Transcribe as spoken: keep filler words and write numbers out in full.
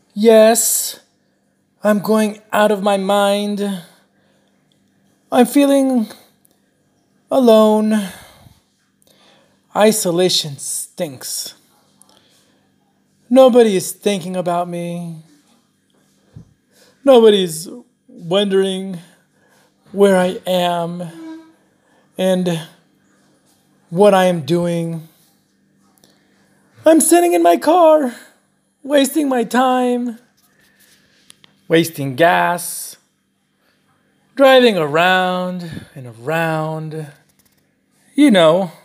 Yes, I'm going out of my mind. I'm feeling alone. Isolation stinks. Nobody is thinking about me. Nobody's wondering where I am and what I am doing. I'm sitting in my car, wasting my time, wasting gas, driving around and around. You know,